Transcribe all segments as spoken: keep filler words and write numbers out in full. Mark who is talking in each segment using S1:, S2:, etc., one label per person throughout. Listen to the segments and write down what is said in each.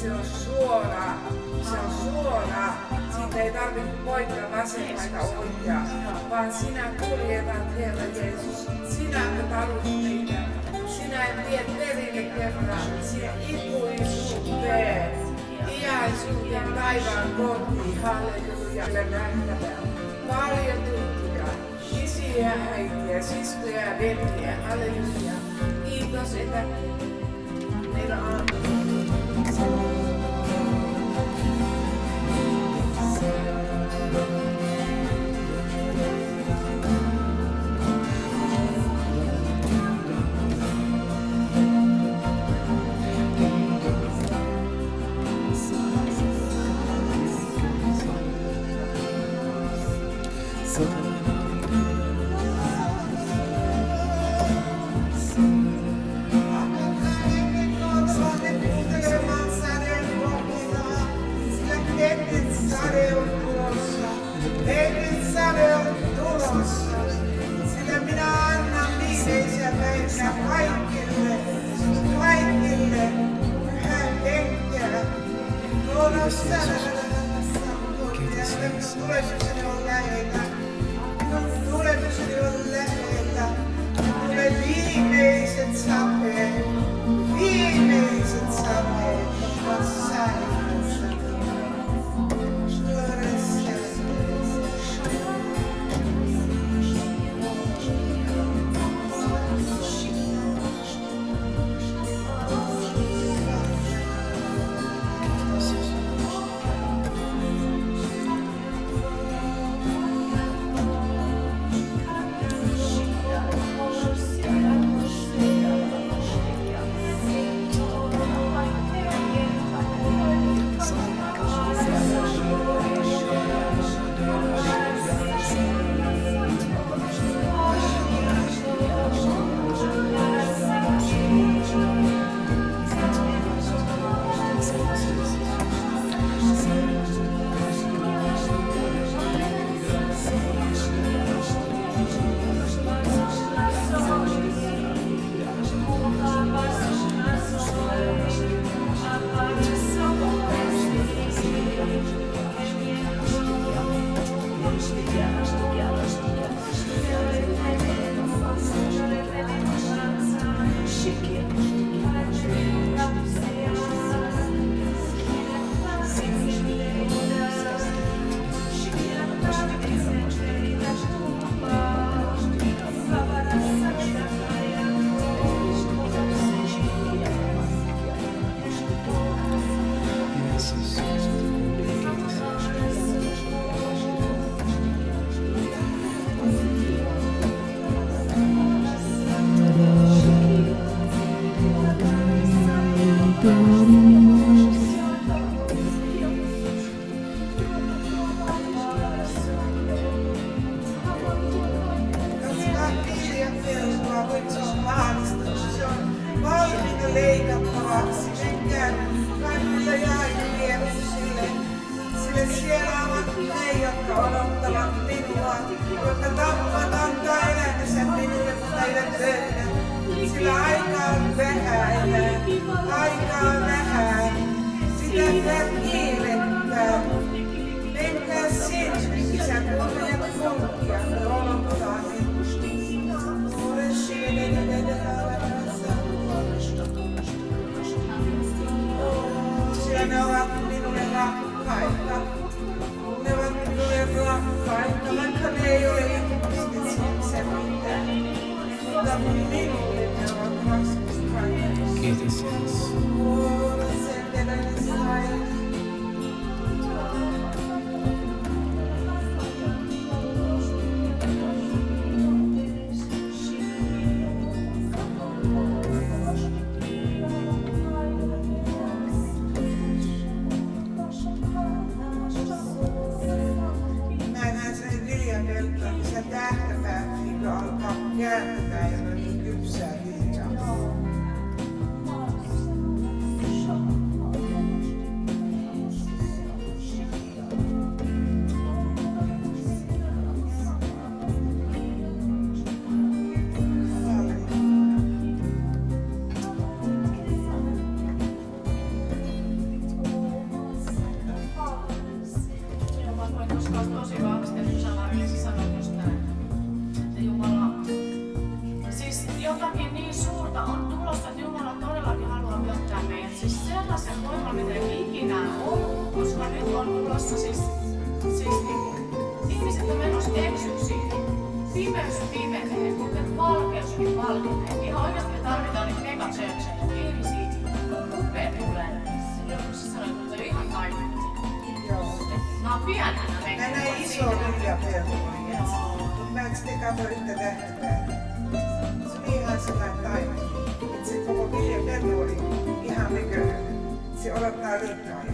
S1: se on suora, se on suora. Siitä ei tarvitse poikka vasen aika oikea, vaan sinä kuljetat, Herra Jeesus. Sinä tarvitset meitä. Sinä et vie perille kerran, sinä ikuisuuteen, iäisuuteen taivaan kotiin, halleluja, nähtävää. Paljon tuttuja, isiä, äitiä, siskoja ja veljiä, halleluja. Kiitos, että meillä on.
S2: on tulossa siis, siis niin, ihmiset on menossa eksyksiin. Pimeys pimenee, mutta valkeuskin valkenee. Ihan oikeasti me tarvitaan niitä megachurcheja, ihmisiä upeat tulee. Joskus sanoi, että on ihan kaikki.
S1: Joo.
S2: Mä oon pienenä mennyt.
S1: Mä näin isoa viljapeltoa. Mutta mä en sitten katso yhtä tähtää. Se oli ihan sellainen taima. Että se koko viljapelto oli ihan näköinen. Se odottaa liikaa.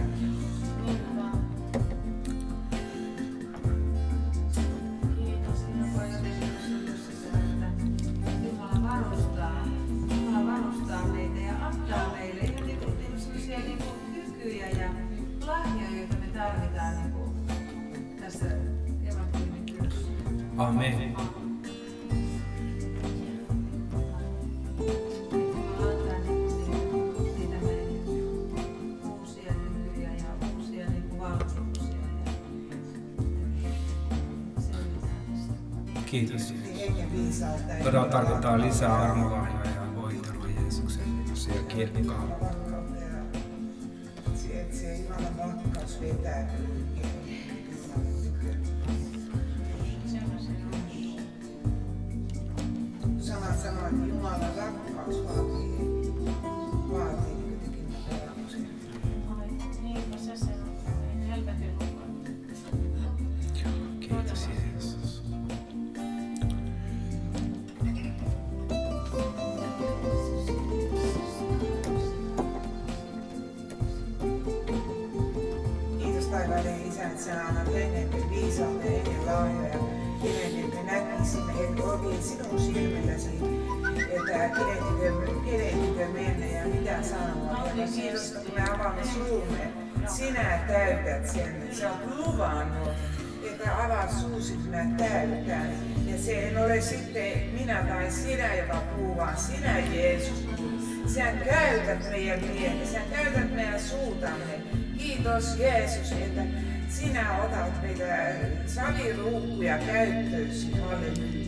S3: Amen. Kiitos. Todella tarkoittaa lisää armolahjaa ja voitelua Jeesuksen ja kirkkaa.
S1: Se Jumalan rakkaus vetää. Sana sanoo, että Jumalan rakkaus vaatii, vaatii kuitenkin parannuksia.
S2: Ai, niinpä se se on. Helvetin mukaan.
S3: Kiitos Jeesus.
S1: Kiitos taivaiden Isä, että sä annat enemmän viisautta ja enemmän lahjoja. Kenen me näkisimme, että oikein sinun silmilläsi, että kenettikö mennä ja mitä sanoa. Ja kiitos, että me avaamme suumme. Sinä täytät sen. Sä oot luvannut, että avaat suusi, kun mä täytän. Ja se ei ole sitten minä tai sinä, joka puhuu, vaan sinä Jeesus. Sä käytät meidän mieltä, sä käytät meidän suutamme. Kiitos Jeesus, että sinä otat meitä saviruukkuja käyttöösi. Halleluja.